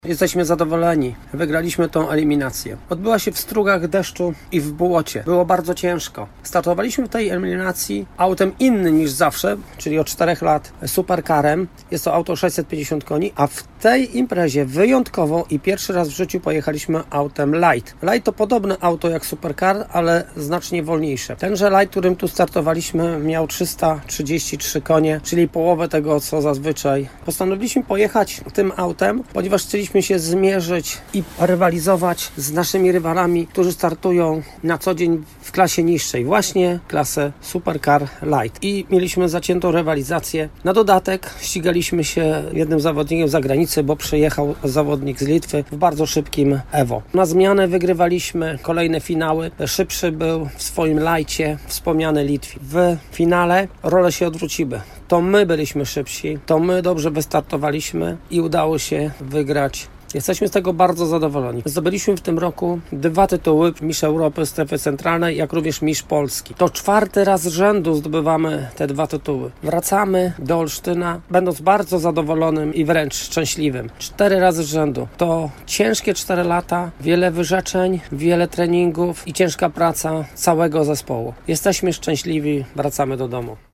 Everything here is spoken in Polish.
Jesteśmy zadowoleni. Wygraliśmy tą eliminację. Odbyła się w strugach deszczu i w błocie. Było bardzo ciężko. Startowaliśmy w tej eliminacji autem innym niż zawsze, czyli od 4 lat supercarem. Jest to auto 650 koni, a w tej imprezie wyjątkowo i pierwszy raz w życiu pojechaliśmy autem Light. Light to podobne auto jak supercar, ale znacznie wolniejsze. Tenże Light, którym tu startowaliśmy, miał 333 konie, czyli połowę tego, co zazwyczaj. Postanowiliśmy pojechać tym autem, ponieważ chcieliśmy się zmierzyć i rywalizować z naszymi rywalami, którzy startują na co dzień w klasie niższej, właśnie klasę Supercar Light. I mieliśmy zaciętą rywalizację. Na dodatek ścigaliśmy się jednym zawodnikiem z zagranicy, bo przyjechał zawodnik z Litwy w bardzo szybkim Evo. Na zmianę wygrywaliśmy kolejne finały. Szybszy był w swoim Lightie wspomniany Litwin. W finale role się odwróciły. To my byliśmy szybsi, to my dobrze wystartowaliśmy i udało się wygrać. Jesteśmy z tego bardzo zadowoleni. Zdobyliśmy w tym roku 2 tytuły: Mistrz Europy Strefy Centralnej, jak również Mistrz Polski. To 4. raz z rzędu zdobywamy te 2 tytuły. Wracamy do Olsztyna, będąc bardzo zadowolonym i wręcz szczęśliwym. 4 razy z rzędu. To ciężkie 4 lata, wiele wyrzeczeń, wiele treningów i ciężka praca całego zespołu. Jesteśmy szczęśliwi, wracamy do domu.